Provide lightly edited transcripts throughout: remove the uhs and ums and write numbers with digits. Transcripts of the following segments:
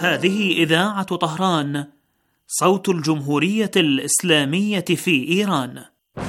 هذه إذاعة طهران، صوت الجمهورية الإسلامية في إيران.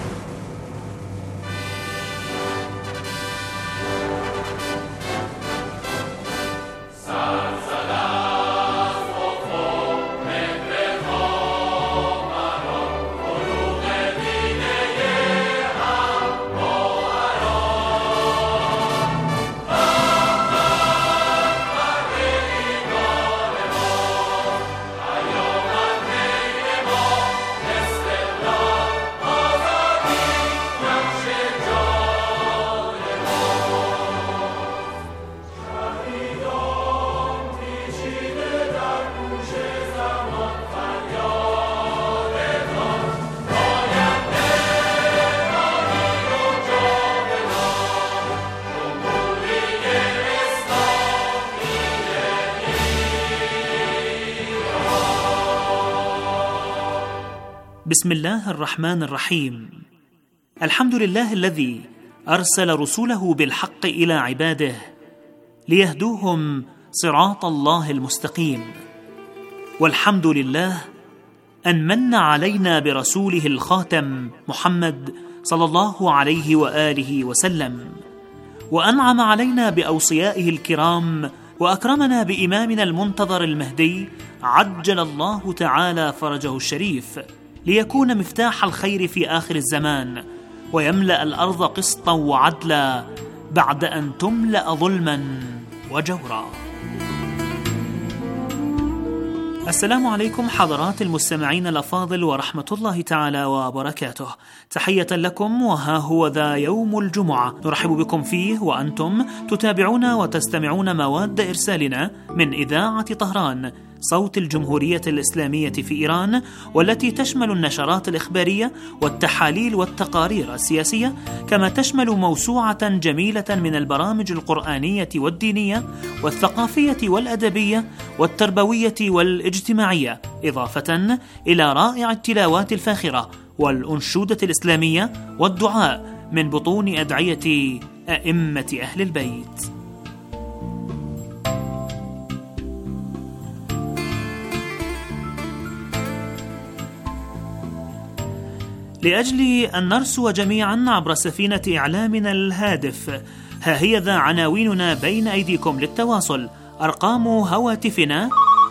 بسم الله الرحمن الرحيم. الحمد لله الذي أرسل رسوله بالحق إلى عباده ليهدوهم صراط الله المستقيم، والحمد لله أن من علينا برسوله الخاتم محمد صلى الله عليه وآله وسلم، وأنعم علينا بأوصيائه الكرام، وأكرمنا بإمامنا المنتظر المهدي عجل الله تعالى فرجه الشريف، ليكون مفتاح الخير في آخر الزمان، ويملأ الأرض قسطا وعدلا بعد أن تملأ ظلما وجورا. السلام عليكم حضرات المستمعين الأفاضل ورحمة الله تعالى وبركاته. تحية لكم، وها هو ذا يوم الجمعة نرحب بكم فيه وأنتم تتابعون وتستمعون مواد إرسالنا من إذاعة طهران، صوت الجمهورية الإسلامية في إيران، والتي تشمل النشرات الإخبارية والتحاليل والتقارير السياسية، كما تشمل موسوعة جميلة من البرامج القرآنية والدينية والثقافية والأدبية والتربوية والاجتماعية، إضافة إلى رائع التلاوات الفاخرة والأنشودة الإسلامية والدعاء من بطون أدعية أئمة أهل البيت. لأجل أن نرسو جميعا عبر سفينة إعلامنا الهادف، ها هي ذا عناويننا بين أيديكم للتواصل. أرقام هواتفنا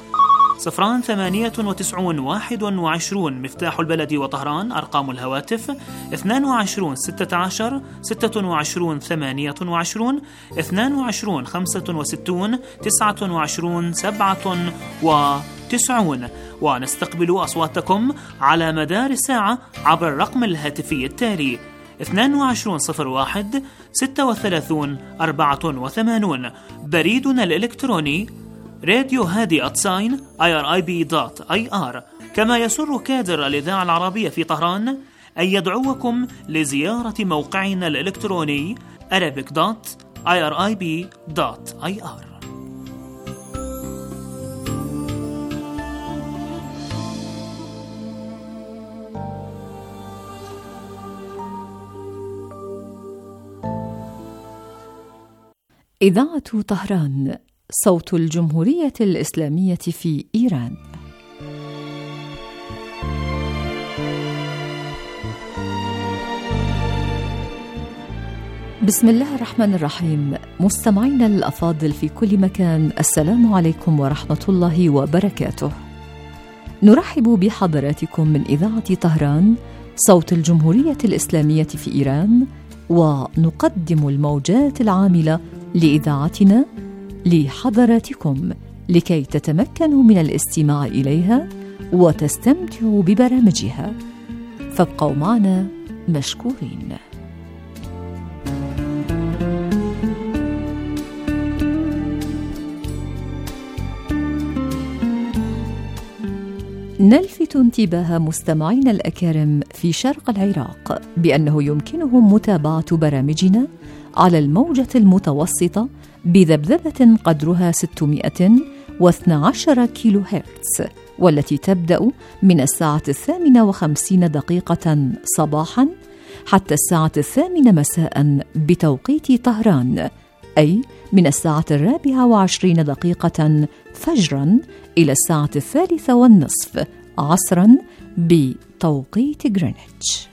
09891 مفتاح البلد وطهران، أرقام الهواتف 22 16 26 28 22 65 29 97، ونستقبل أصواتكم على مدار الساعة عبر الرقم الهاتفي التالي 2201 36 84. بريدنا الإلكتروني راديو هادي @irib.ir. كما يسر كادر الإذاعة العربية في طهران أن يدعوكم لزيارة موقعنا الإلكتروني arabic.irib.ir. إذاعة طهران، صوت الجمهورية الإسلامية في إيران. بسم الله الرحمن الرحيم. مستمعينا الأفاضل في كل مكان، السلام عليكم ورحمة الله وبركاته. نرحب بحضراتكم من إذاعة طهران، صوت الجمهورية الإسلامية في إيران، ونقدم الموجات العاملة لإذاعتنا لحضراتكم لكي تتمكنوا من الاستماع إليها وتستمتعوا ببرامجها، فابقوا معنا مشكورين. نلفت انتباه مستمعينا الأكارم في شرق العراق بأنه يمكنهم متابعة برامجنا على الموجة المتوسطة بذبذبة قدرها 612 كيلو هرتز، والتي تبدأ من الساعة 58 صباحا حتى الساعة 8 مساء بتوقيت طهران، أي من 24:20 فجراً إلى 3:30 عصراً بتوقيت غرينتش.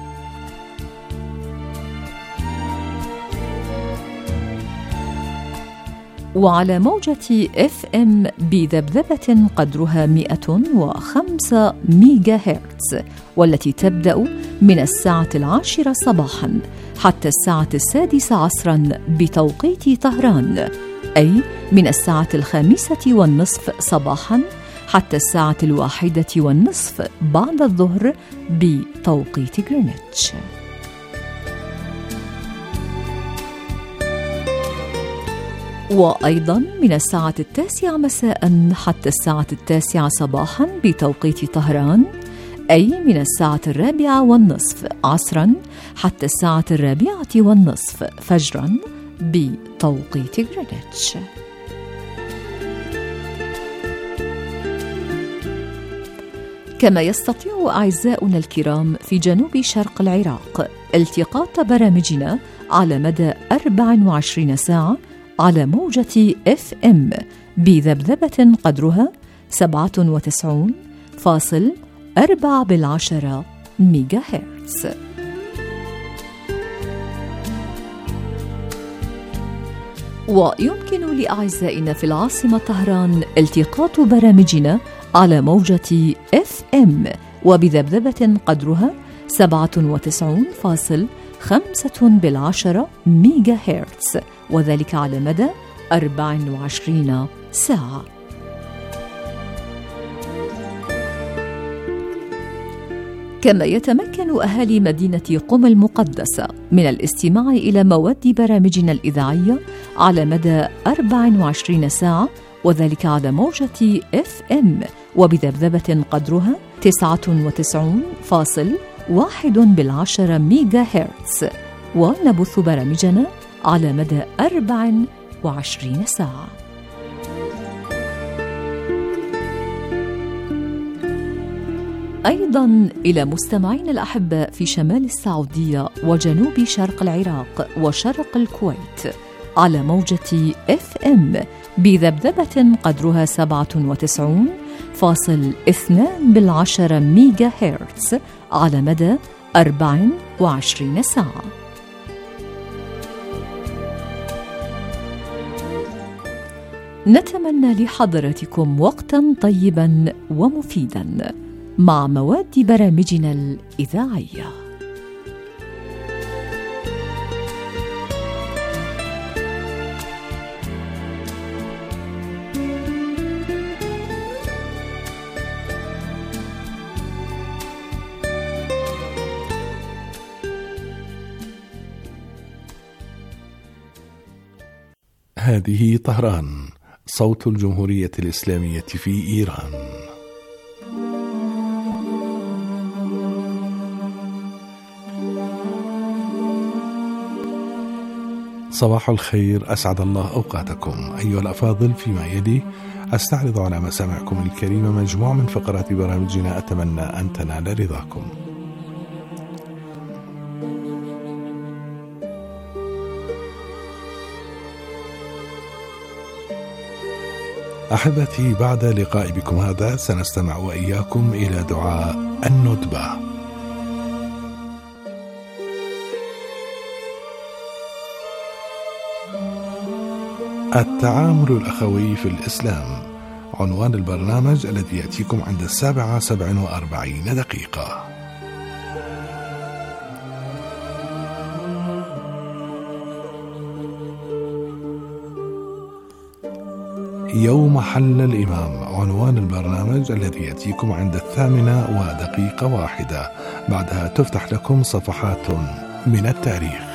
وعلى موجة FM بذبذبة قدرها 105 ميجا هرتز، والتي تبدأ من 10:10 صباحاً حتى 6:00 عصراً بتوقيت طهران، أي من 5:05 صباحاً حتى 1:01 بعد الظهر بتوقيت غرينتش. وأيضاً من 9:00 مساءً حتى 9:09 صباحاً بتوقيت طهران، أي من 4:40 عصراً حتى 4:40 فجراً بتوقيت غرينتش. كما يستطيع أعزاؤنا الكرام في جنوب شرق العراق التقاط برامجنا على مدى 24 ساعة على موجة FM بذبذبة قدرها 97.4 ميجا هرتز. ويمكن لأعزائنا في العاصمة طهران التقاط برامجنا على موجة FM وبذبذبة قدرها 97.5 ميجا هرتز، وذلك على مدى 24 ساعة. كما يتمكن أهالي مدينة قم المقدسة من الاستماع إلى مواد برامجنا الإذاعية على مدى 24 ساعة، وذلك على موجة FM وبذبذبة قدرها 99.1 ميجا هرتز، ونبث برامجنا على مدى 24 ساعة. أيضاً إلى مستمعين الأحباء في شمال السعودية وجنوب شرق العراق وشرق الكويت على موجة FM بذبذبة قدرها 97.2 ميجا هرتز على مدى 24 ساعة. نتمنى لحضراتكم وقتاً طيباً ومفيداً مع مواد برامجنا الإذاعية. هذه طهران، صوت الجمهورية الإسلامية في إيران. صباح الخير، أسعد الله أوقاتكم أيها الأفاضل. فيما يلي أستعرض على مسامعكم الكريمة مجموعة من فقرات برامجنا أتمنى أن تنال رضاكم. أحبتي، بعد لقاء بكم هذا سنستمع وإياكم إلى دعاء الندبة. التعامل الأخوي في الإسلام، عنوان البرنامج الذي يأتيكم عند 7:47. يوم حل الإمام، عنوان البرنامج الذي يأتيكم عند 8:01. بعدها تفتح لكم صفحات من التاريخ.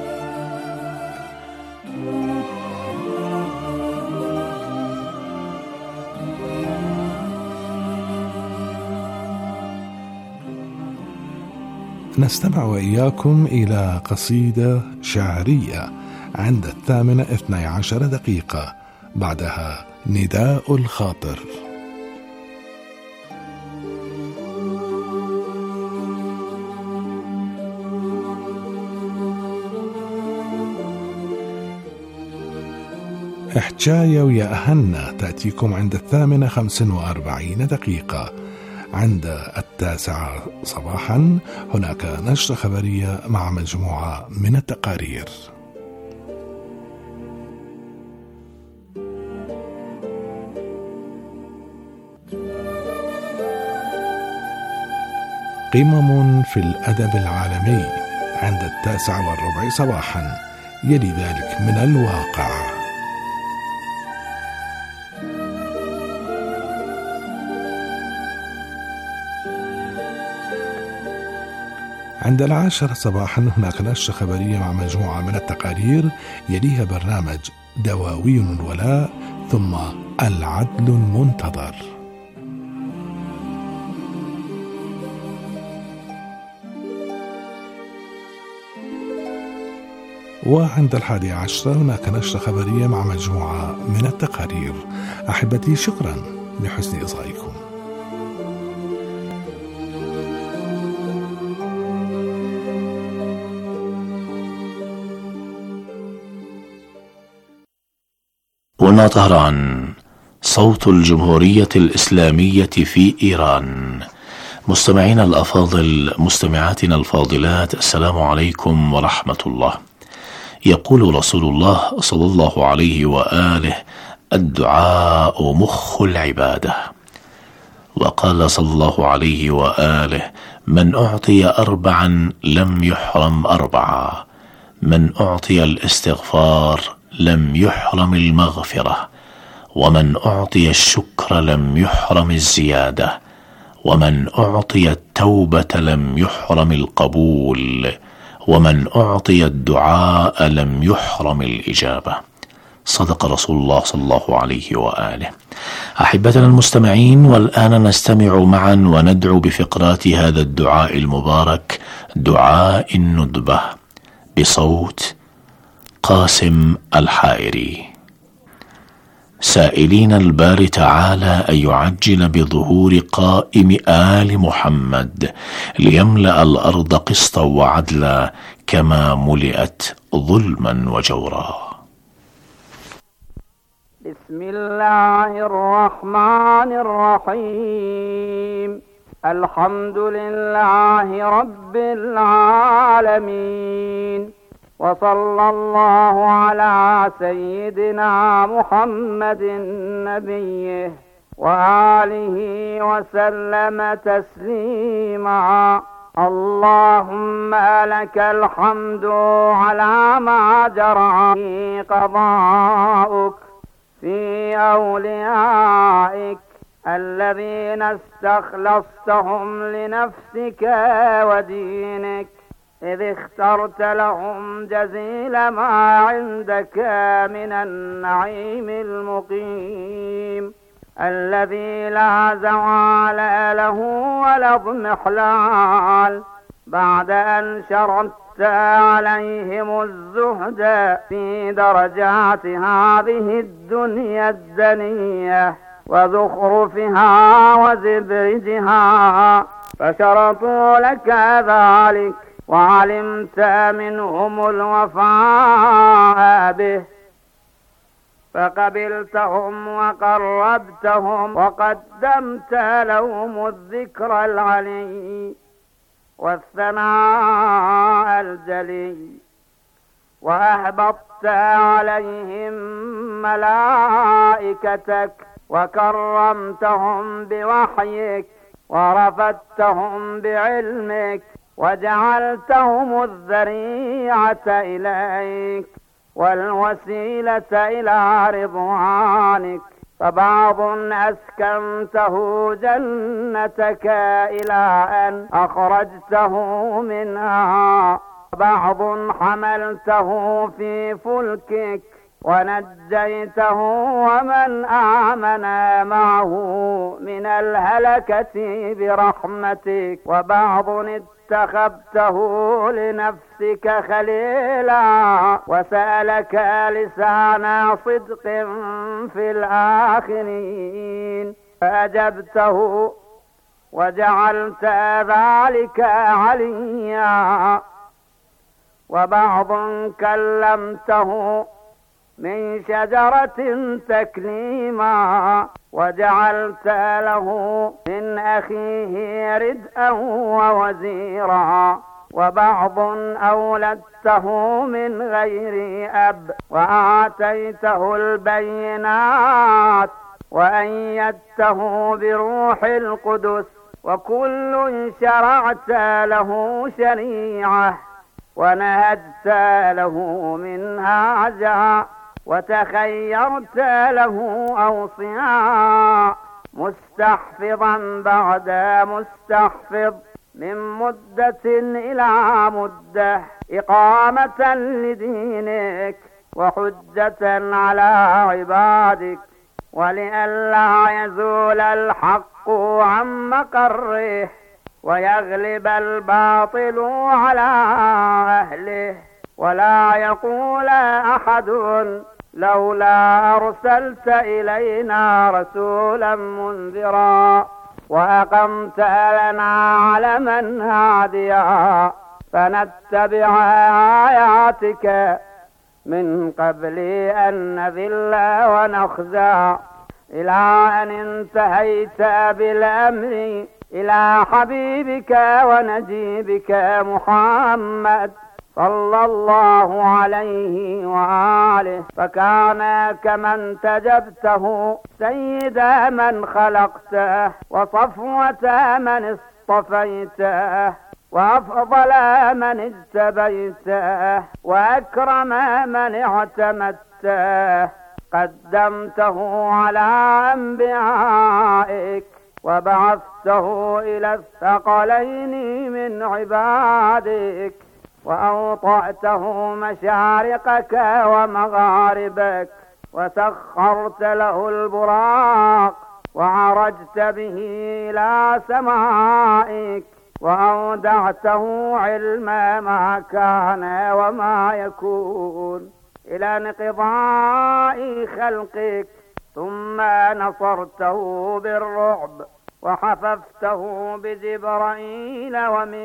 نستمع وإياكم إلى قصيدة شعرية عند 8:12. بعدها نداء الخاطر. حكاية ويا أهلنا تأتيكم عند 8:45. عند 9 صباحا هناك نشرة خبرية مع مجموعة من التقارير. قمم في الأدب العالمي عند 9:15 صباحا، يلي ذلك من الواقع. عند 10 صباحا هناك نشرة خبرية مع مجموعة من التقارير، يليها برنامج دواوين الولاء، ثم العدل المنتظر. وعند 11 هناك نشرة خبرية مع مجموعة من التقارير. أحبتي، شكرا لحسن إصغائكم. هنا طهران، صوت الجمهورية الإسلامية في إيران. مستمعينا الأفاضل، مستمعاتنا الفاضلات، السلام عليكم ورحمة الله. يقول رسول الله صلى الله عليه وآله: الدعاء مخ العبادة. وقال صلى الله عليه وآله: من أعطي 4 لم يحرم 4، من أعطي الاستغفار لم يحرم المغفرة، ومن أعطي الشكر لم يحرم الزيادة، ومن أعطي التوبة لم يحرم القبول، ومن أعطي الدعاء لم يحرم الإجابة. صدق رسول الله صلى الله عليه وآله. أحبتنا المستمعين، والآن نستمع معا وندعو بفقرات هذا الدعاء المبارك، دعاء الندبة، بصوت قاسم الحائري، سائلين الباري تعالى أن يعجل بظهور قائم آل محمد ليملأ الأرض قسطا وعدلا كما ملئت ظلما وجورا. بسم الله الرحمن الرحيم. الحمد لله رب العالمين، وصلى الله على سيدنا محمد نبيه وآله وسلم تسليما. اللهم لك الحمد على ما جرى في قضاؤك في أوليائك الذين استخلصتهم لنفسك ودينك، إذ اخترت لهم جزيل ما عندك من النعيم المقيم الذي لا زوال له ولا اضمحلال، بعد أن شرطت عليهم الزهد في درجات هذه الدنيا الدنية وزخرفها وزبرجها، فشرطوا لك ذلك وعلمت منهم الوفاء به، فقبلتهم وقربتهم وقدمت لهم الذكر العلي والثناء الجلي، وأهبطت عليهم ملائكتك وكرمتهم بوحيك ورفدتهم بعلمك وجعلتهم الذريعة إليك والوسيلة إلى رضوانك، فبعض أسكنته جنتك إلى أن أخرجته منها، وبعض حملته في فلكك ونجيته ومن آمن معه من الهلكة برحمتك، وبعض اتخذته لنفسك خليلا وسألك لسان صدق في الآخرين فأجبته وجعلت ذلك عليا، وبعض كلمته من شجرة تكليما، وجعلت له من أخيه ردءا ووزيرا، وبعض أولدته من غير أب، وآتيته البينات وأيدته بروح القدس، وكل شرعت له شريعة ونهجت له منهاجا، وتخيرت له أوصياء، مستحفظا بعد مستحفظ، من مدة إلى مدة، إقامة لدينك وحجة على عبادك، ولئلا يزول الحق عن مقره ويغلب الباطل على أهله، ولا يقول أحد لولا أرسلت إلينا رسولا منذرا وأقمت لنا علما هاديا فنتبع آياتك من قبل أن نذل ونخزى، إلى أن انتهيت بالأمر إلى حبيبك ونجيبك محمد صلى الله عليه وآله، فكان كمن تجبته سيد من خلقته، وصفوة من اصطفيته، وأفضل من اجتبيته، وأكرم من اعتمدته، قدمته على أنبيائك، وبعثته إلى الثقلين من عبادك، وأوطأته مشارقك ومغاربك، وسخرت له البراق، وعرجت به إلى سمائك، وأودعته علم ما كان وما يكون إلى انقضاء خلقك، ثم نصرته بالرعب، وحففته بجبرائيل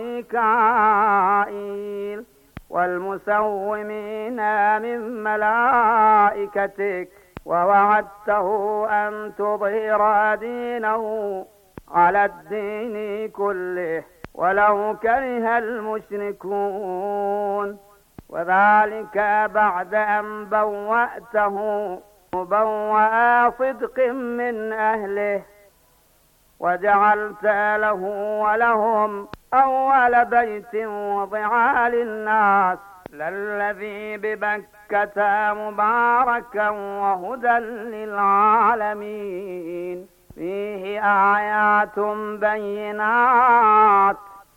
وميكائيل والمسومين من ملائكتك، ووعدته أن تظهر دينه على الدين كله ولو كره المشركون، وذلك بعد أن بوأته مبوأ صدق من أهله، وجعلت له ولهم أول بيت وضع للناس للذي ببكة مباركا وهدى للعالمين، فيه آيات بينات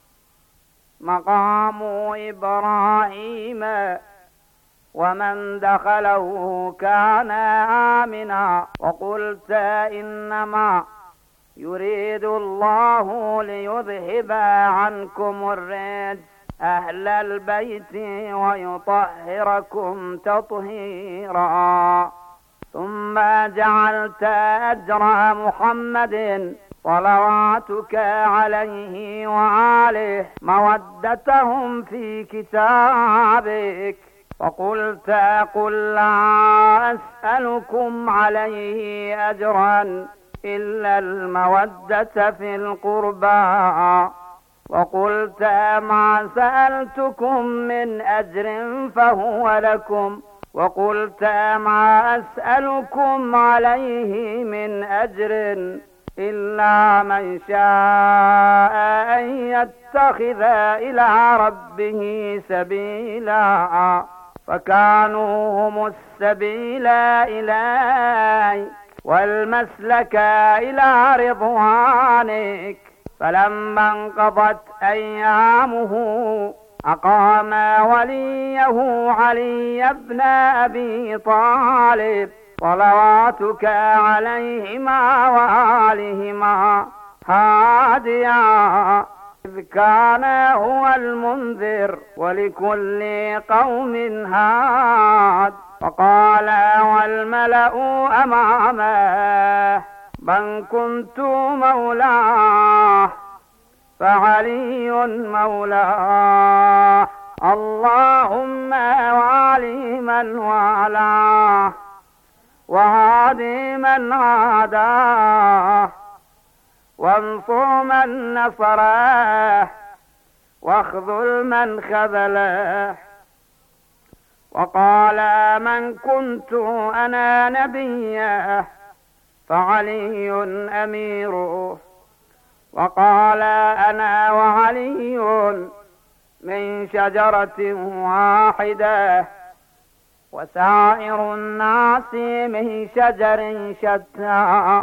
مقام إبراهيم ومن دخله كان آمنا، وقلت إنما يريد الله ليذهب عنكم الرجس أهل البيت ويطهركم تطهيرا، ثم جعلت أجر محمد صلواتك عليه وآله مودتهم في كتابك، فقلت قل لا أسألكم عليه أجرا إلا المودة في القربى، وقلت ما سألتكم من أجر فهو لكم، وقلت ما أسألكم عليه من أجر إلا من شاء أن يتخذ إلى ربه سبيلا، فكانوا هم السبيل إليك والمسلك إلى رضوانك، فلما انقضت أيامه أقام وليه علي بن أبي طالب صلواتك عليهما وآلهما هاديا، إذ كان هو المنذر ولكل قوم هاد، فقال والملأ أمامه من كنت مولاه فعلي مولاه، اللهم والي من والاه وهادي من عاداه وانصر من نصره واخذل من خذله. وقال من كنت أنا نبيه فعلي أميره. وقال أنا وعلي من شجرة واحدة وسائر الناس من شجر شتى.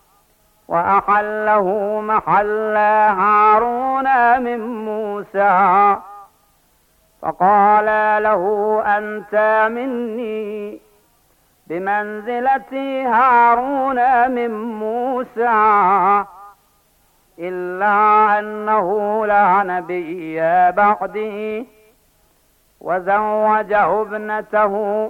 وأحله محل هارون من موسى فقال له أنت مني بمنزلة هارون من موسى إلا أنه لا نبي بعدي. وزوجه ابنته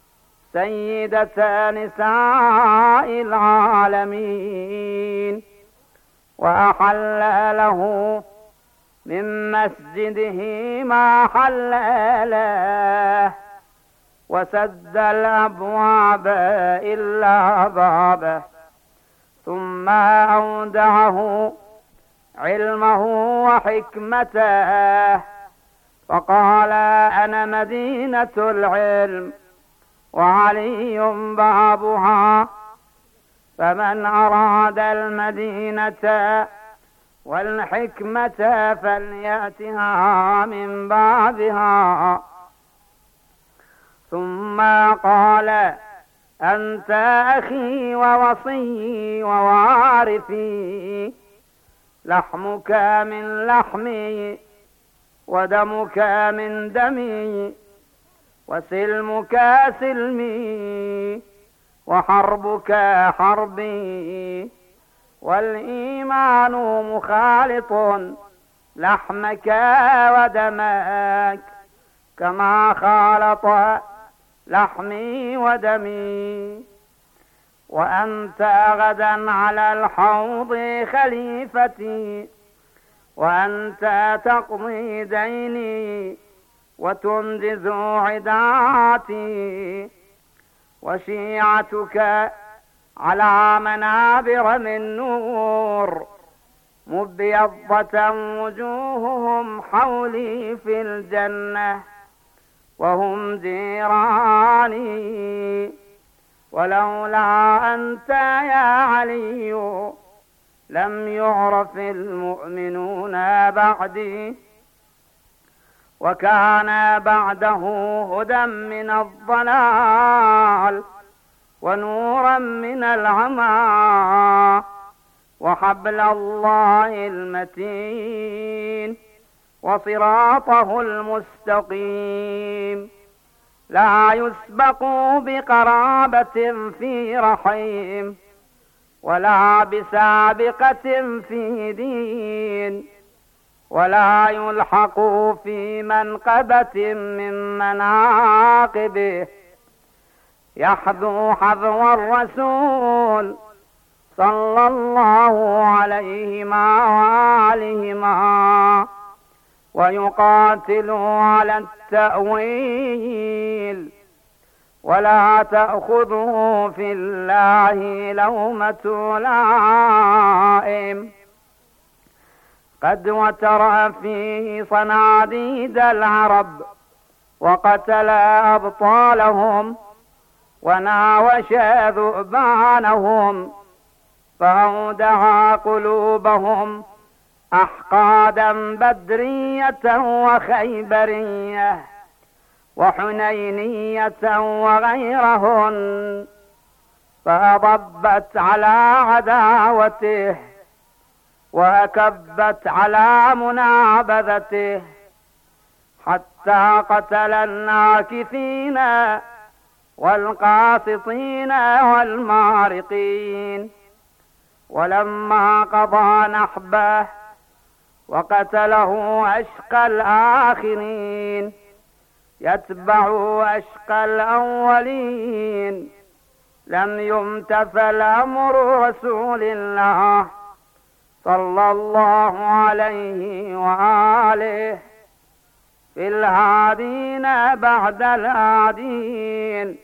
سيدة نساء العالمين وأحل له من مسجده ما حل له وسد الأبواب إلا بابه. ثم أودعه علمه وحكمته فقال أنا مدينة العلم وعلي بابها. فمن أراد المدينة والحكمة فليأتها من بابها. ثم قال أنت أخي ووصي ووارثي لحمك من لحمي ودمك من دمي وسلمك سلمي وحربك حربي والإيمان مخالط لحمك ودمك كما خالط لحمي ودمي. وأنت غدا على الحوض خليفتي وأنت تقضي ديني وتنجز عداتي وشيعتك على منابر من نور مبيضة وجوههم حولي في الجنة وهم جيراني. ولولا أنت يا علي لم يعرف المؤمنون بعدي. وكان بعده هدى من الضلال ونورا من العمى وحبل الله المتين وصراطه المستقيم لا يسبق بقرابة في رحيم ولا بسابقة في دين ولا يلحق في منقبة من مناقبه. يحذو حذو الرسول صلى الله عليهما وآلهما ويقاتل على التأويل ولا تأخذه في الله لومة لائم. قد وتر فيه صناديد العرب وقتل أبطالهم وناوش ذؤبانهم فأودع قلوبهم أحقادا بدرية وخيبرية وحنينية وغيرهن فأضبت على عداوته وأكبت على منابذته حتى قتل الناكثين والقاسطين والمارقين. ولما قضى نحبه وقتله أشقى الآخرين يتبع أشقى الأولين لم يمتثل أمر رسول الله صلى الله عليه وآله في الهادين بعد الهادين،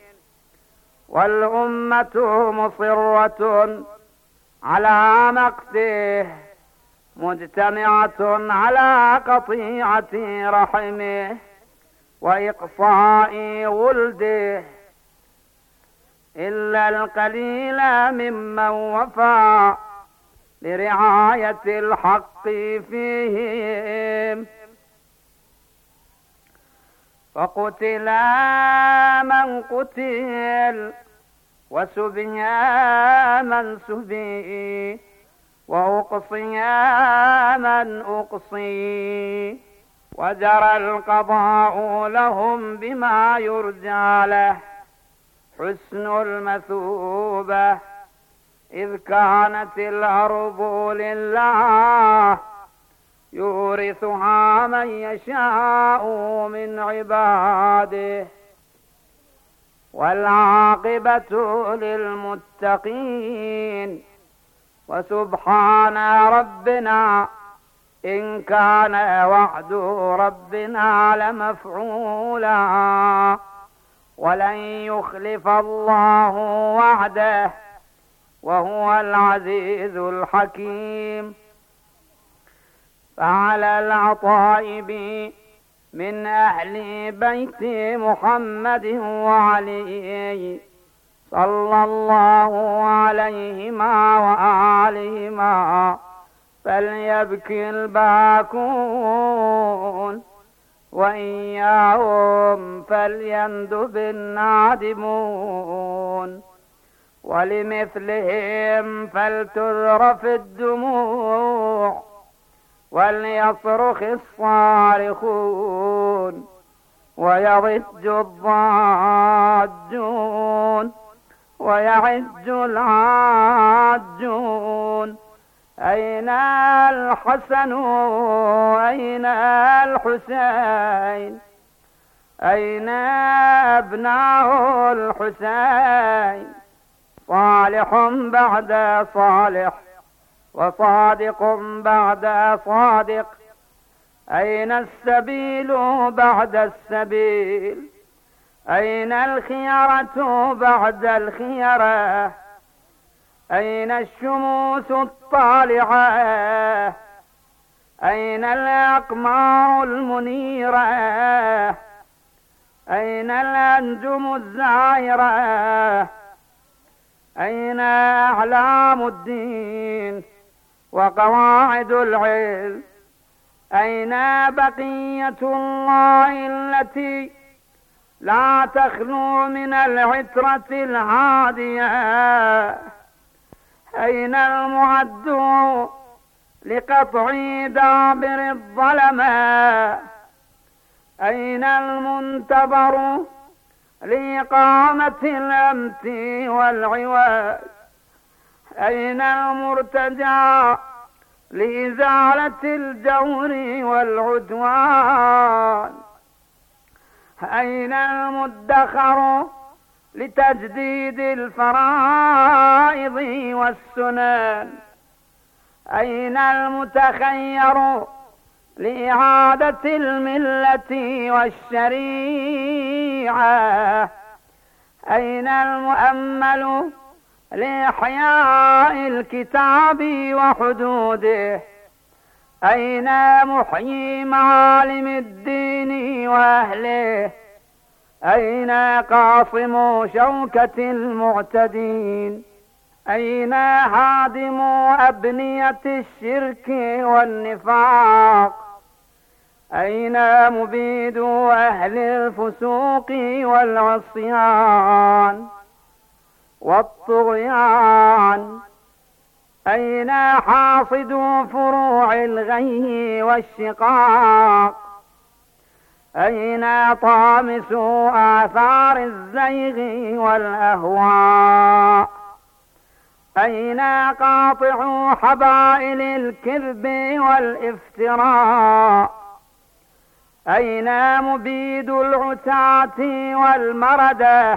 والأمة مصرة على مقته مجتمعة على قطيعة رحمه وإقصاء ولده، إلا القليل ممن وفى لرعاية الحق فيهم. فقتل من قتل، وسبي من سبي، وأقصي من أقصي، وجرى القضاء لهم بما يرجى له حسن المثوبة، إذ كانت الأرض لله يورثها من يشاء من عباده، والعاقبة للمتقين. وسبحان ربنا إن كان وعد ربنا لمفعولا، ولن يخلف الله وعده، وهو العزيز الحكيم. فعلى العطائب من أهل بيت محمد وعلي صلى الله عليهما وآلهما فليبكي الباكون، وإياهم فليندب النادمون، ولمثلهم فلتذرف الدموع، وليصرخ الصارخون، ويضج الضاجون، ويعج العاجون. أين الحسن أين الحسين، أين أبناء الحسين، صالح بعد صالح، وصادق بعد صادق، أين السبيل بعد السبيل، أين الخيرة بعد الخيرة، أين الشموس الطالعة، أين الأقمار المنيرة، أين الأنجم الزاهرة، أين أعلام الدين وقواعد العلم، أين بقية الله التي لا تخلو من العترة الهادية، أين المعد لقطع دابر الظلماء، أين المنتظر لإقامة الأمت والعواد، أين المرتجى لإزالة الجور والعدوان، أين المدخر لتجديد الفرائض والسنن، أين المتخير لإعادة الملة والشريعة، أين المؤمل لإحياء الكتاب وحدوده، أين محيي معالم الدين وأهله، أين قاصم شوكة المعتدين، أين هادم أبنية الشرك والنفاق، أين مبيد أهل الفسوق والعصيان والطغيان، أين حاصد فروع الغي والشقاق، أين طامس آثار الزيغ والأهواء، أين قاطع حبائل الكذب والافتراء، أين مبيد العتاة والمردة،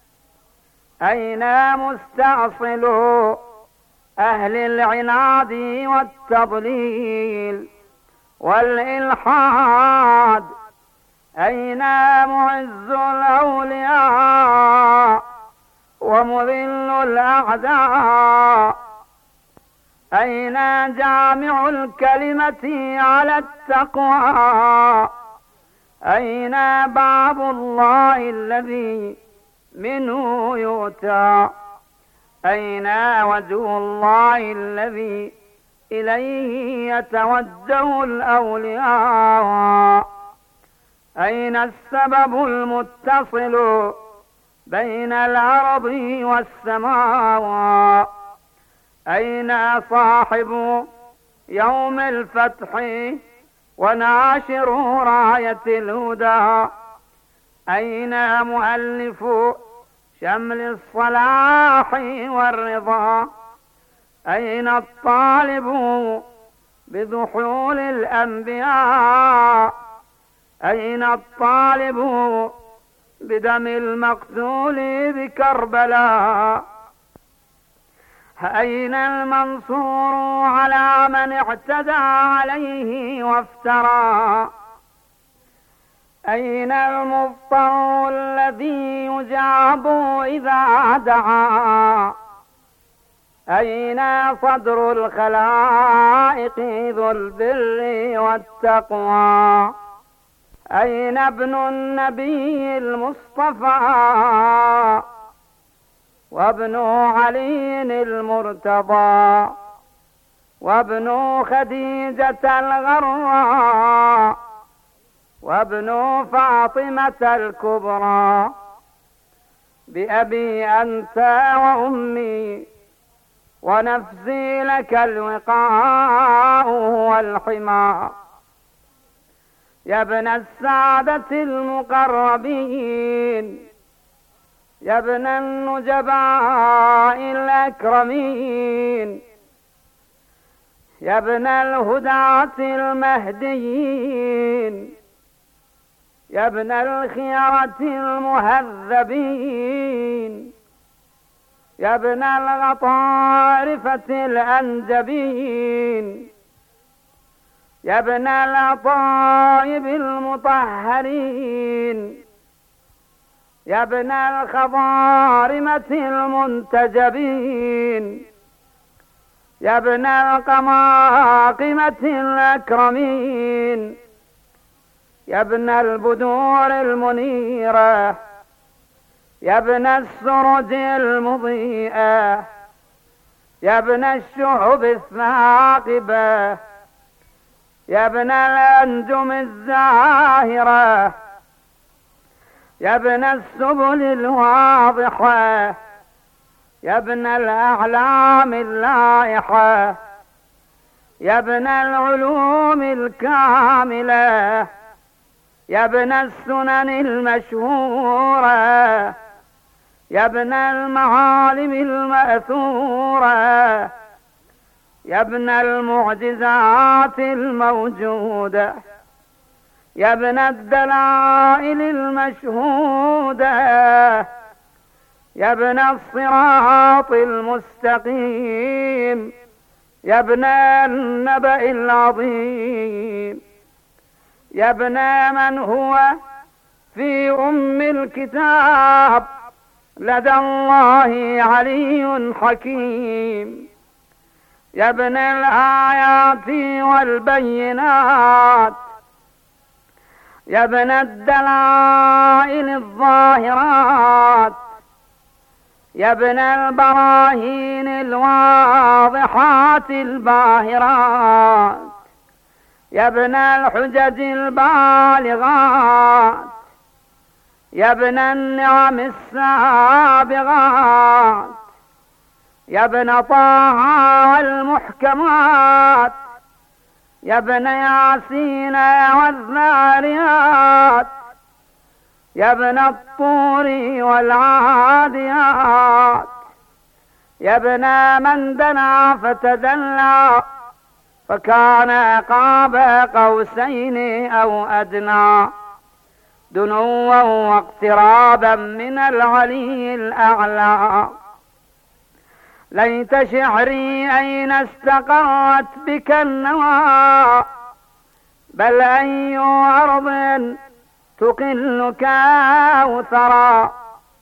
أين مستأصل أهل العناد والتضليل والإلحاد أين معز الأولياء ومذل الأعداء؟ أين جامع الكلمة على التقوى؟ أين باب الله الذي منه يؤتى؟ أين وجه الله الذي إليه يتوجه الأولياء؟ أين السبب المتصل بين الأرض والسماء؟ أين صاحب يوم الفتح وناشر راية الهدى؟ أين مؤلف شمل الصلاح والرضا؟ أين الطالب بذحول الأنبياء؟ أين الطالب بدم المقتول بكربلاء؟ أين المنصور على من اعتدى عليه وافترى؟ أين المضطر الذي يجاب إذا دعا؟ أين صدر الخلائق ذو البر والتقوى؟ أين ابن النبي المصطفى وابن علي المرتضى وابن خديجة الغراء وابن فاطمة الكبرى؟ بأبي أنت وأمي ونفسي لك الوقاء والحمى. يا ابن السعادة المقربين، يا ابن النجباء الأكرمين، يا ابن الهداة المهديين، يا ابن الخيرة المهذبين، يا ابن الغطارفة الأنجبين، يا ابن الأطايب المطهرين، يا ابن الخضارمة المنتجبين، يا ابن القماقمة الأكرمين، يا ابن البدور المنيرة، يا ابن السرج المضيئة، يا ابن الشعب الثاقبة، يا ابن الأنجم الزاهرة، يا ابن السبل الواضحة، يا ابن الأعلام اللائحة، يا ابن العلوم الكاملة، يا ابن السنن المشهورة، يا ابن المعالم المأثورة، يا ابن المعجزات الموجودة، يا ابن الدلائل المشهودة، يا ابن الصراط المستقيم، يا ابن النبأ العظيم، يا ابن من هو في أم الكتاب لدى الله علي حكيم، يا ابن الآيات والبينات، يا ابن الدلائل الظاهرات، يا ابن البراهين الواضحات الباهرات، يا ابن الحجج البالغات، يا ابن النعم السابغات، يا ابن طه المحكمات، يا ابن ياسين والذاريات، يا ابن الطور والعاديات، يا ابن من دنا فتدلى فكان قاب قوسين أو أدنى، دنوا واقترابا من العلي الأعلى. ليت شعري أين استقرت بك النوى، بل أي أرض تقل كوثرا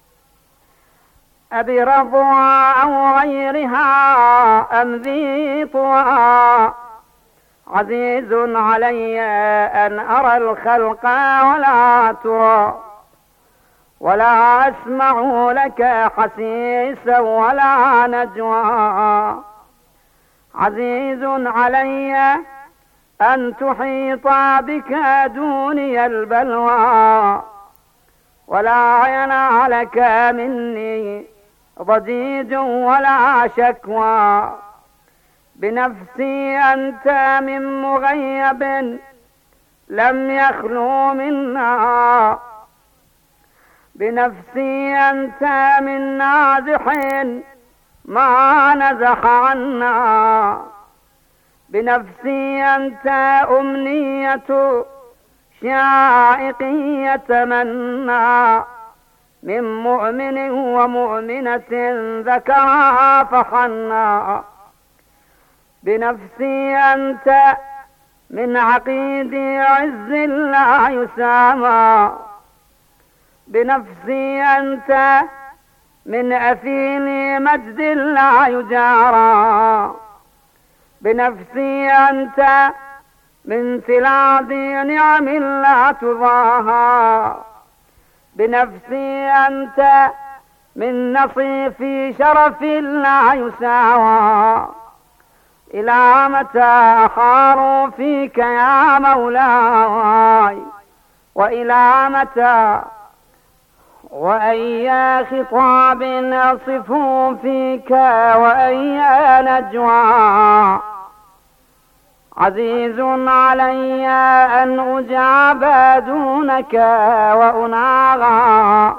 أبي رضوى أو غيرها أم ذي طوى عزيز علي أن أرى الخلق ولا ترى ولا أسمع لك حسيسا ولا نجوى عزيز علي أن تحيط بك دوني البلوى ولا ينالك مني ضجيج ولا شكوى بنفسي أنت من مغيب لم يخلو منا بنفسي أنت من نازح ما نزح عنا بنفسي أنت أمنية شائق يتمنى من مؤمن ومؤمنة ذكرها فحنا بنفسي أنت من عقيد عز لا يسامى بنفسي أنت من أثيل مجد لا يجارى بنفسي أنت من تلاد نعم لا تضاهى بنفسي أنت من نصيف شرف لا يساوى إلى متى خاروا فيك يا مولاي وإلى متى وأي خطاب أصف فيك وأي نجوى عزيز علي أن أجاب دونك وأناغى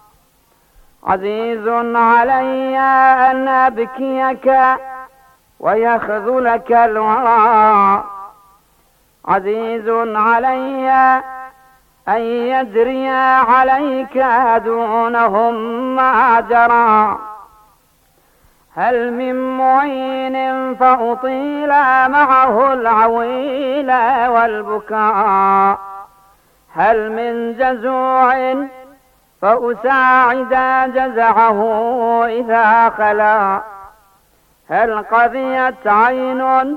عزيز علي أن أبكيك ويخذلك الورى عزيز علي أن يجري عليك دونهم ما جرى هل من معين فأطيل معه العويل والبكاء هل من جزوع فأساعد جزعه إذا خلا هل قضيت عين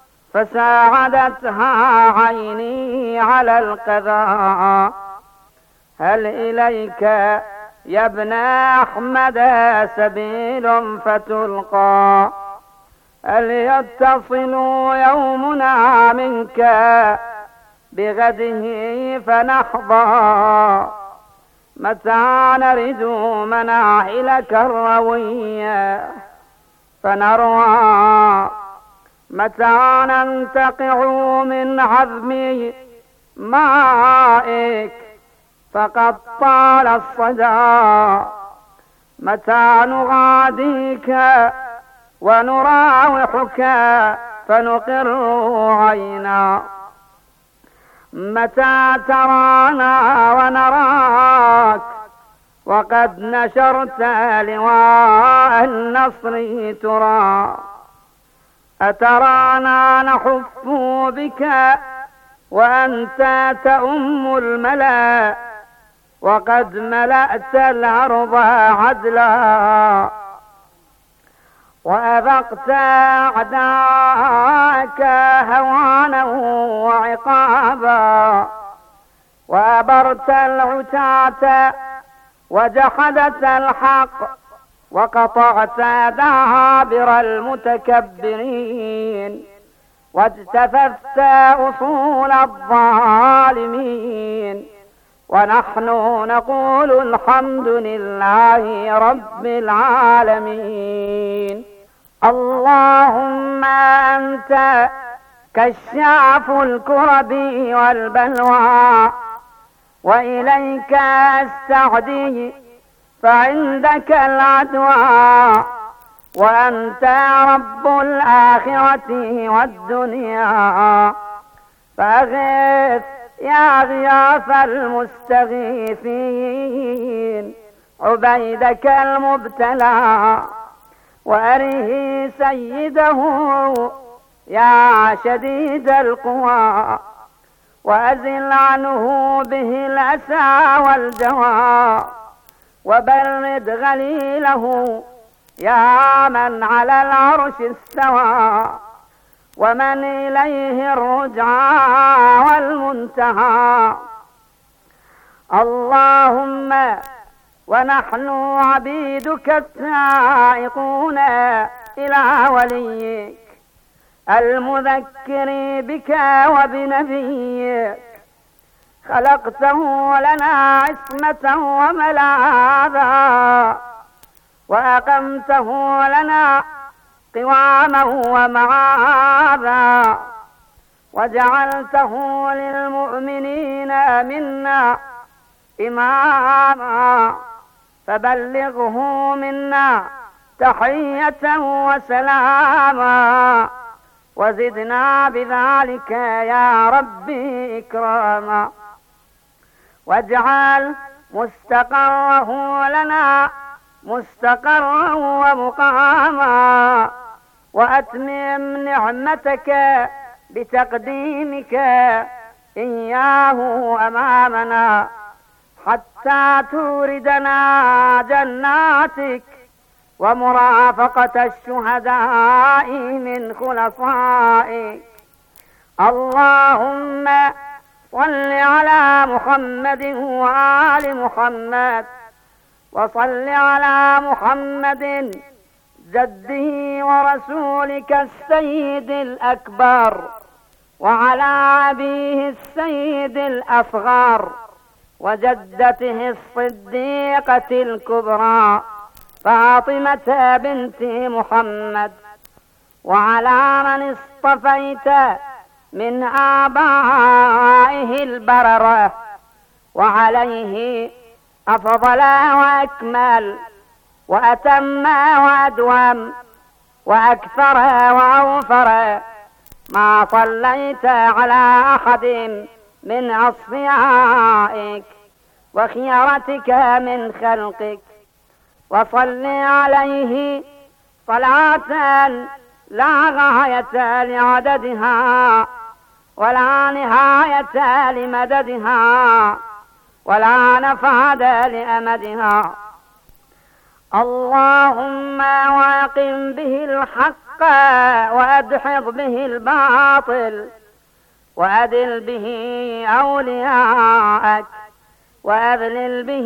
فساعدتها عيني على القضاء هل إليك يا ابن أحمد سبيل فتلقى هل يتصل يومنا منك بغده فنحظى متى نرد مناحلك الروية فنروى متى ننتقع من عظم مائك فقد طال الصدى متى نغاديك ونراوحك فنقر عينا متى ترانا ونراك وقد نشرت لواء النصر ترى أترانا نحف بك وأنت تؤم الملا وقد ملأت الأرض عدلا وأذقت أعداءك هوانا وعقابا وأبرت العتاة وجحدت الحق وقطعت دابر المتكبرين واجتثثت أصول الظالمين ونحن نقول الحمد لله رب العالمين اللهم أنت كشاف الكرب والبلوى وإليك أستعدي فعندك العدوى وأنت رب الآخرة والدنيا فأغث يا غياث المستغيثين عبيدك المبتلى وأره سيده يا شديد القوى وأزل عنه به الأسى والجوى، وبرد غليله يا من على العرش استوى، ومن إليه الرجعى والمنتهى. اللهم ونحن عبيدك التائقون إلى وليك المذكر بك وبنبيك، خلقته لنا عصمة وملاذا، وأقمته لنا قواما ومعاذا، وجعلته للمؤمنين منا إماما، فبلغه منا تحية وسلاما، وزدنا بذلك يا ربي إكراما. واجعل مستقره لنا مستقرا ومقاما، وأتمم نعمتك بتقديمك إياه أمامنا، حتى توردنا جناتك ومرافقة الشهداء من خلصائك. اللهم صل على محمد وآل محمد، وصل على محمد جده ورسولك السيد الأكبر، وعلى أبيه السيد الأصغر، وجدته الصديقة الكبرى فاطمة بنت محمد، وعلى من اصطفيت من آبائه البررة، وعليه أفضل وأكمل وأتم وأدوم وأكثر وأوفر ما صليت على أحد من أصفيائك وخيرتك من خلقك. وصل عليه صلاة لا غاية لعددها ولا نهاية لمددها ولا نفاد لأمدها. اللهم واقم به الحق وأدحض به الباطل، وأدل به أولياءك، وأذلل به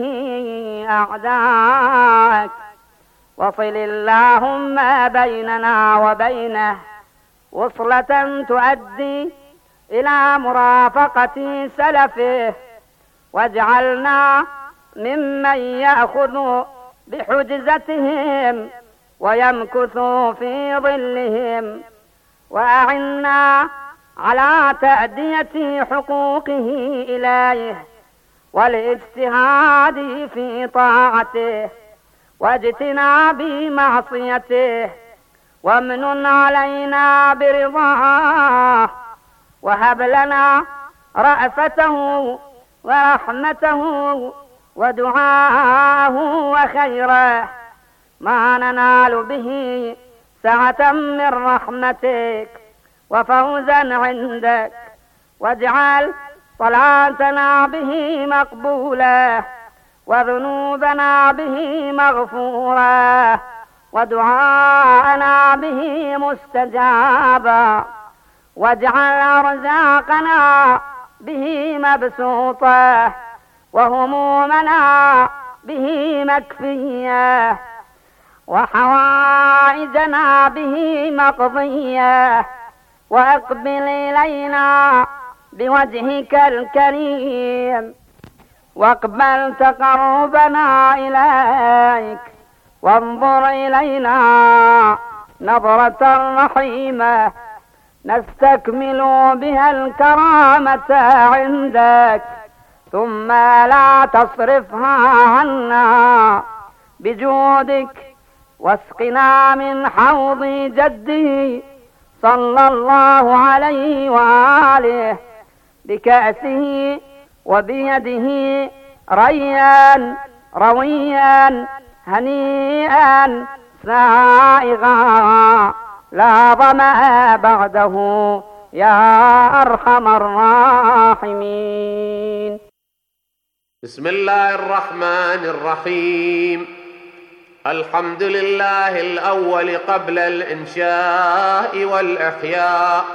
أعداءك، وصل اللهم بيننا وبينه وصلة تؤدي إلى مرافقة سلفه، واجعلنا ممن يأخذ بحجزتهم ويمكث في ظلهم، وأعنا على تأدية حقوقه إليه والاجتهاد في طاعته واجتناب معصيته، وامنن علينا برضاه، وهب لنا رأفته ورحمته ودعاءه وخيره ما ننال به سعة من رحمتك وفوزا عندك. واجعل صلاتنا به مقبولة، وذنوبنا به مغفورة، ودعاءنا به مستجابا، واجعل أرزاقنا به مبسوطة، وهمومنا به مكفية، وحوائجنا به مقضية. وأقبل إلينا بوجهك الكريم، واقبل تقربنا إليك، وانظر إلينا نظرة رحيمة نستكمل بها الكرامة عندك، ثم لا تصرفها عنا بجودك. واسقنا من حوض جدي صلى الله عليه وآله بكأسه وبيده ريان رويا هنيئا سائغا لا ظمأ بعده يا أرحم الراحمين. بسم الله الرحمن الرحيم. الحمد لله الأول قبل الإنشاء والإحياء،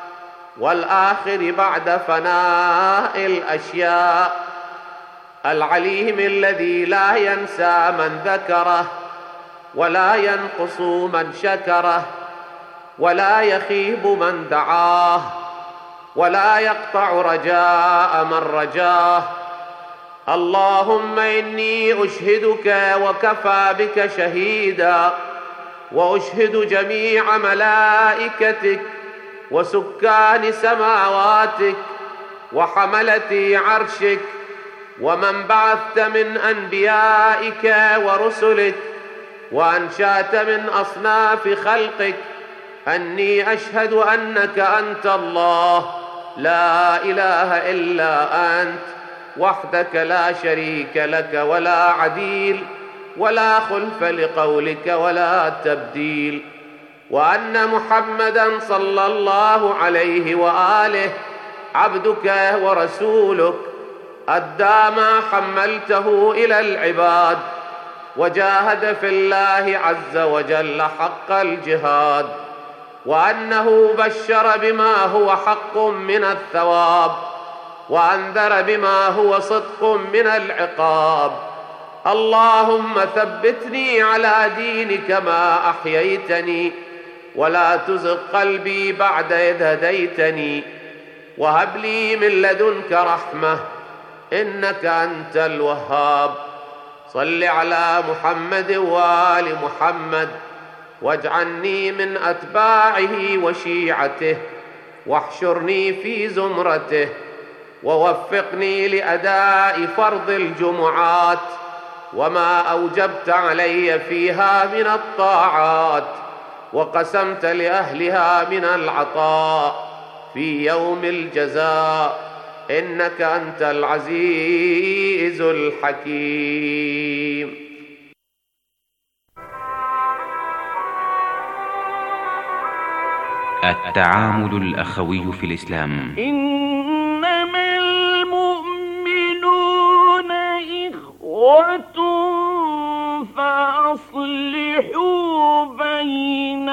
والآخر بعد فناء الأشياء، العليم الذي لا ينسى من ذكره، ولا ينقص من شكره، ولا يخيب من دعاه، ولا يقطع رجاء من رجاه. اللهم إني أشهدك وكفى بك شهيدا، وأشهد جميع ملائكتك وسكان سماواتك وحملة عرشك ومن بعثت من أنبيائك ورسلك وأنشأت من أصناف خلقك، أني أشهد أنك أنت الله لا إله إلا أنت وحدك لا شريك لك ولا عديل ولا خلف لقولك ولا تبديل، وأن محمدا صلى الله عليه وآله عبدك ورسولك، أدى ما حملته إلى العباد، وجاهد في الله عز وجل حق الجهاد، وأنه بشر بما هو حق من الثواب، وأنذر بما هو صدق من العقاب. اللهم ثبتني على دينك ما أحييتني، ولا تزغ قلبي بعد إذ هديتني، وهب لي من لدنك رحمة إنك أنت الوهاب. صل على محمد وآل محمد، واجعلني من أتباعه وشيعته، واحشرني في زمرته، ووفقني لأداء فرض الجمعات وما أوجبت علي فيها من الطاعات، وقسمت لأهلها من العطاء في يوم الجزاء، إنك أنت العزيز الحكيم. التعامل الأخوي في الإسلام. إنما المؤمنون إخوة فأصلحوا بين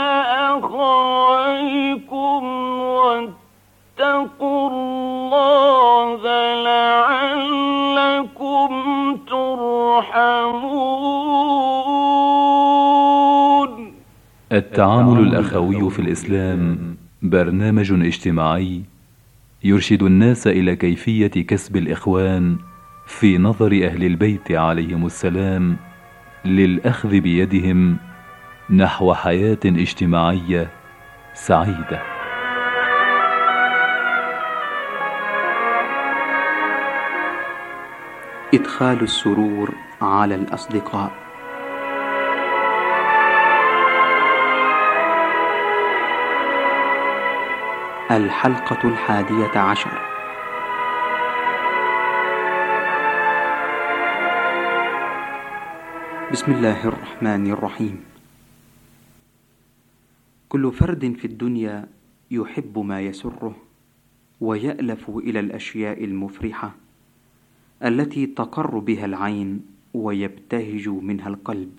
أخويكم واتقوا الله لعلكم ترحمون. التعامل الأخوي في الإسلام برنامج اجتماعي يرشد الناس إلى كيفية كسب الإخوان في نظر أهل البيت عليهم السلام للأخذ بيدهم نحو حياة اجتماعية سعيدة. إدخال السرور على الأصدقاء. الحلقة 11. بسم الله الرحمن الرحيم. كل فرد في الدنيا يحب ما يسره، ويألف إلى الأشياء المفرحة التي تقر بها العين ويبتهج منها القلب.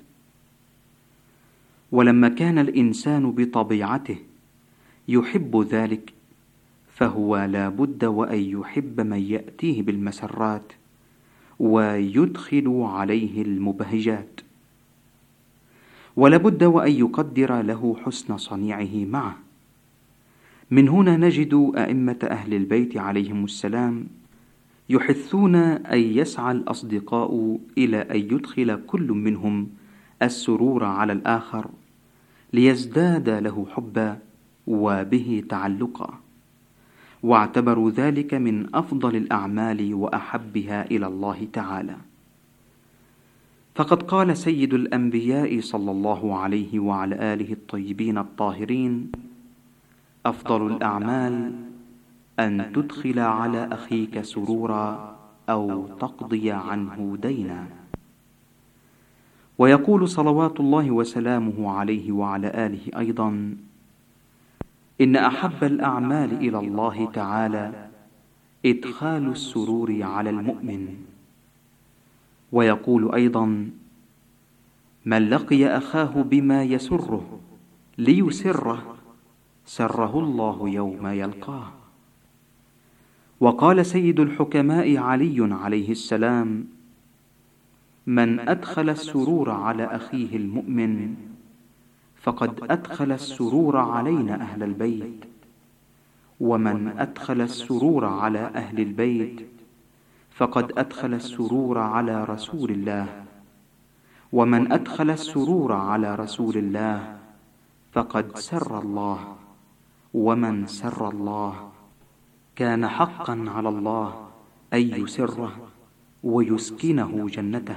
ولما كان الإنسان بطبيعته يحب ذلك، فهو لا بد وأن يحب من يأتيه بالمسرات ويدخل عليه المبهجات، ولا بد وأن يقدر له حسن صنيعه معه. من هنا نجد أئمة أهل البيت عليهم السلام يحثون أن يسعى الأصدقاء إلى أن يدخل كل منهم السرور على الآخر ليزداد له حبا وبه تعلقا، واعتبروا ذلك من أفضل الأعمال وأحبها إلى الله تعالى. فقد قال سيد الأنبياء صلى الله عليه وعلى آله الطيبين الطاهرين: أفضل الأعمال أن تدخل على أخيك سرورا أو تقضي عنه دينا. ويقول صلوات الله وسلامه عليه وعلى آله أيضا: إن أحب الأعمال إلى الله تعالى إدخال السرور على المؤمن. ويقول أيضا: من لقي أخاه بما يسره ليسره سره الله يوم يلقاه. وقال سيد الحكماء علي عليه السلام: من أدخل السرور على أخيه المؤمن فقد أدخل السرور علينا أهل البيت، ومن أدخل السرور على أهل البيت فقد أدخل السرور على رسول الله، ومن أدخل السرور على رسول الله فقد سر الله، ومن سر الله كان حقا على الله أن يسره ويسكنه جنته.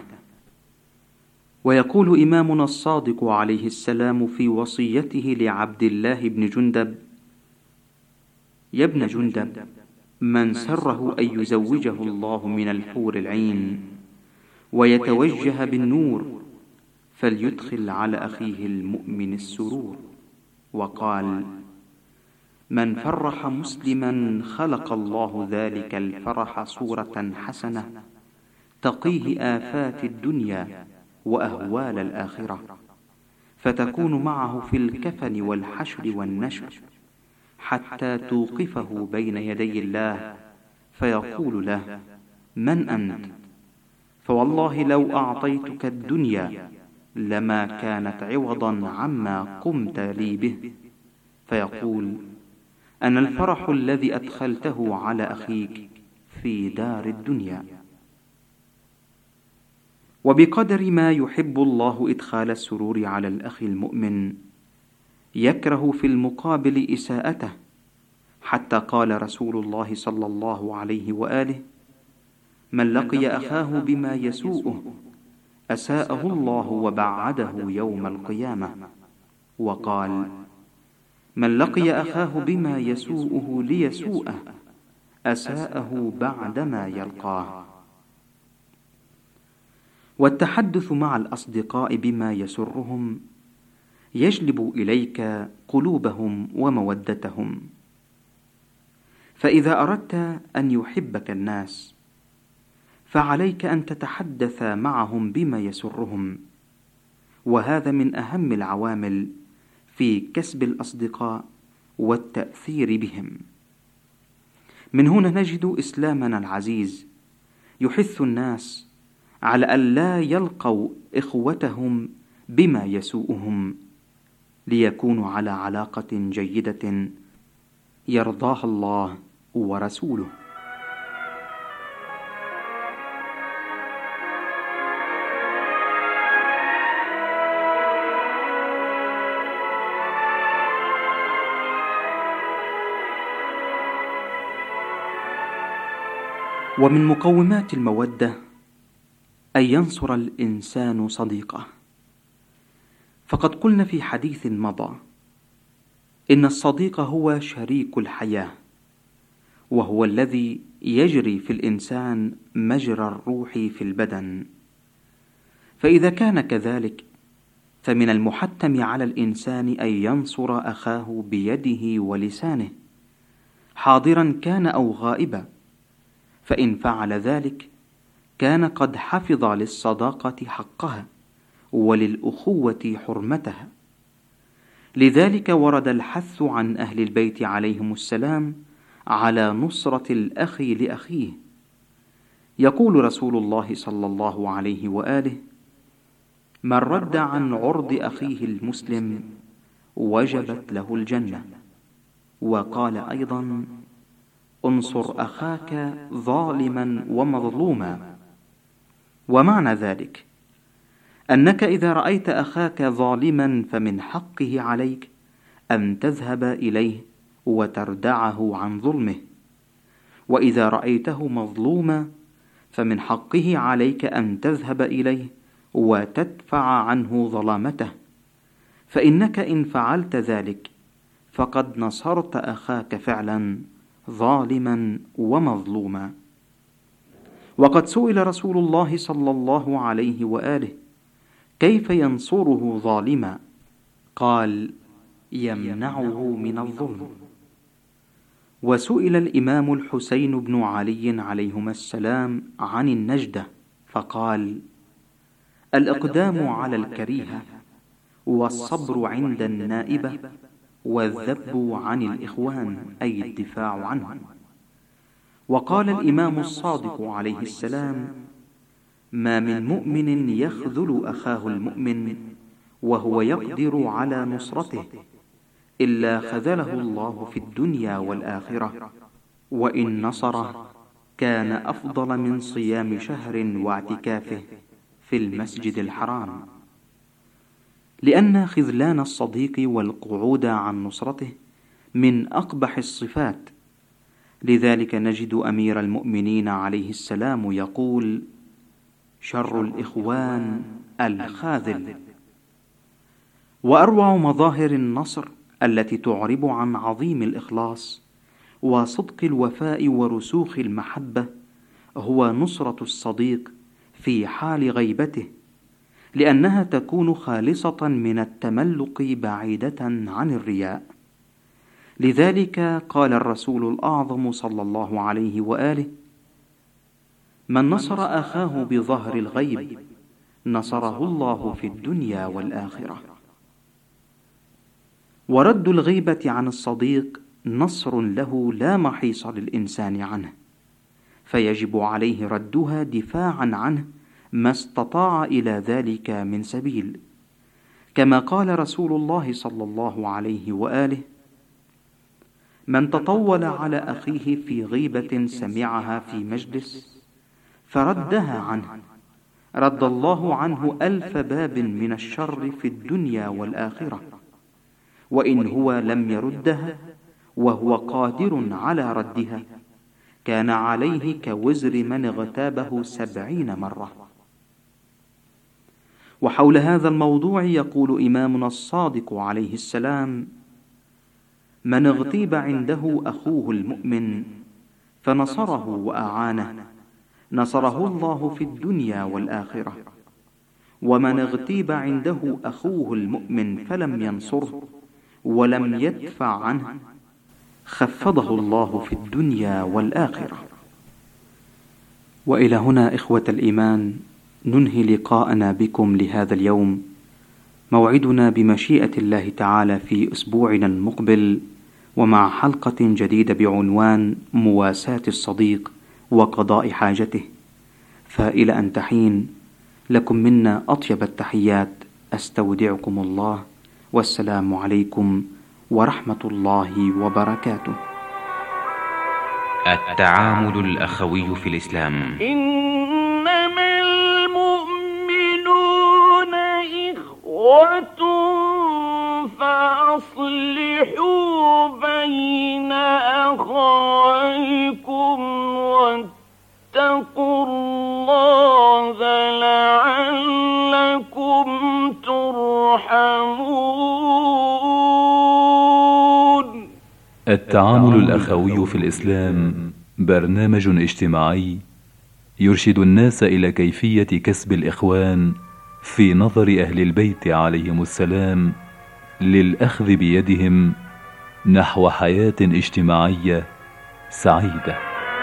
ويقول إمامنا الصادق عليه السلام في وصيته لعبد الله بن جندب: يا ابن جندب، من سره أن يزوجه الله من الحور العين ويتوجه بالنور فليدخل على أخيه المؤمن السرور. وقال: من فرح مسلما خلق الله ذلك الفرح صورة حسنة تقيه آفات الدنيا وأهوال الآخرة، فتكون معه في الكفن والحشر والنشر حتى توقفه بين يدي الله فيقول له: من أنت؟ فوالله لو أعطيتك الدنيا لما كانت عوضا عما قمت لي به. فيقول: أنا الفرح الذي أدخلته على أخيك في دار الدنيا. وبقدر ما يحب الله إدخال السرور على الأخ المؤمن يكره في المقابل إساءته، حتى قال رسول الله صلى الله عليه وآله: من لقي أخاه بما يسوءه أساءه الله وبعده يوم القيامة. وقال: من لقي أخاه بما يسوءه ليسوءه أساءه بعدما يلقاه. والتحدث مع الأصدقاء بما يسرهم يجلب إليك قلوبهم ومودتهم. فإذا أردت أن يحبك الناس فعليك أن تتحدث معهم بما يسرهم، وهذا من أهم العوامل في كسب الأصدقاء والتأثير بهم. من هنا نجد إسلامنا العزيز يحث الناس على أن لا يلقوا إخوتهم بما يسوءهم، ليكونوا على علاقة جيدة يرضاها الله ورسوله. ومن مقومات المودة أن ينصر الإنسان صديقه، فقد قلنا في حديث مضى إن الصديق هو شريك الحياة، وهو الذي يجري في الإنسان مجرى الروح في البدن. فإذا كان كذلك فمن المحتم على الإنسان أن ينصر أخاه بيده ولسانه، حاضرا كان أو غائبا، فإن فعل ذلك كان قد حفظ للصداقة حقها وللأخوة حرمتها. لذلك ورد الحث عن أهل البيت عليهم السلام على نصرة الأخ لأخيه. يقول رسول الله صلى الله عليه وآله: من رد عن عرض أخيه المسلم وجبت له الجنة. وقال أيضا: انصر أخاك ظالما ومظلوما. ومعنى ذلك أنك إذا رأيت أخاك ظالما فمن حقه عليك أن تذهب إليه وتردعه عن ظلمه، وإذا رأيته مظلوما فمن حقه عليك أن تذهب إليه وتدفع عنه ظلامته، فإنك إن فعلت ذلك فقد نصرت أخاك فعلا ظالما ومظلوما. وقد سئل رسول الله صلى الله عليه وآله: كيف ينصره ظالما؟ قال: يمنعه من الظلم. وسئل الإمام الحسين بن علي عليهما السلام عن النجدة فقال: الإقدام على الكريهة، والصبر عند النائبة، والذب عن الإخوان أي الدفاع عنهم. وقال الإمام الصادق عليه السلام: ما من مؤمن يخذل أخاه المؤمن وهو يقدر على نصرته إلا خذله الله في الدنيا والآخرة، وإن نصره كان أفضل من صيام شهر واعتكافه في المسجد الحرام. لأن خذلان الصديق والقعود عن نصرته من أقبح الصفات. لذلك نجد أمير المؤمنين عليه السلام يقول: شر الإخوان الخاذل. وأروع مظاهر النصر التي تعرب عن عظيم الإخلاص وصدق الوفاء ورسوخ المحبة هو نصرة الصديق في حال غيبته، لأنها تكون خالصة من التملق بعيدة عن الرياء. لذلك قال الرسول الأعظم صلى الله عليه وآله: من نصر أخاه بظهر الغيب نصره الله في الدنيا والآخرة. ورد الغيبة عن الصديق نصر له لا محيص للإنسان عنه، فيجب عليه ردها دفاعا عنه ما استطاع إلى ذلك من سبيل، كما قال رسول الله صلى الله عليه وآله: من تطول على أخيه في غيبة سمعها في مجلس فردها عنه رد الله عنه 1000 باب من الشر في الدنيا والآخرة، وإن هو لم يردها وهو قادر على ردها كان عليه كوزر من اغتابه 70 مرة. وحول هذا الموضوع يقول إمامنا الصادق عليه السلام: من اغتيب عنده أخوه المؤمن فنصره وأعانه نصره الله في الدنيا والآخرة، ومن اغتيب عنده أخوه المؤمن فلم ينصره ولم يدفع عنه خفضه الله في الدنيا والآخرة. وإلى هنا إخوة الإيمان ننهي لقاءنا بكم لهذا اليوم. موعدنا بمشيئة الله تعالى في أسبوعنا المقبل، ومع حلقة جديدة بعنوان مواساة الصديق وقضاء حاجته. فإلى أن تحين لكم منا أطيب التحيات، أستودعكم الله، والسلام عليكم ورحمة الله وبركاته. التعامل الأخوي في الإسلام. إنما المؤمنون إخوة فأصلحوا بين أخويكم واتقوا الله لعلكم ترحمون. التعامل الأخوي في الإسلام برنامج اجتماعي يرشد الناس إلى كيفية كسب الإخوان في نظر أهل البيت عليهم السلام للأخذ بيدهم نحو حياة اجتماعية سعيدة.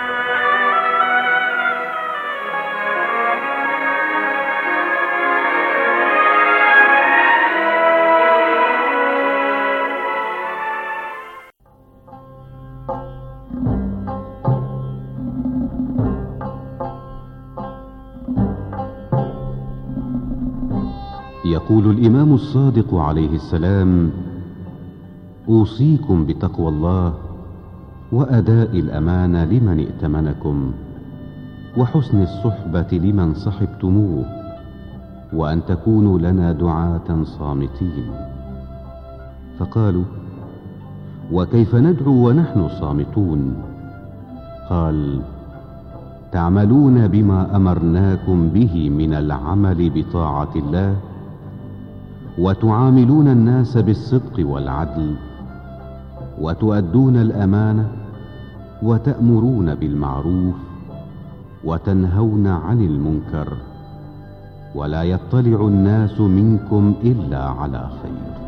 يقول الإمام الصادق عليه السلام: أوصيكم بتقوى الله وأداء الأمانة لمن ائتمنكم، وحسن الصحبة لمن صحبتموه، وأن تكونوا لنا دعاة صامتين. فقالوا: وكيف ندعو ونحن صامتون؟ قال: تعملون بما أمرناكم به من العمل بطاعة الله، وتعاملون الناس بالصدق والعدل، وتؤدون الأمانة، وتأمرون بالمعروف، وتنهون عن المنكر، ولا يطلع الناس منكم إلا على خير.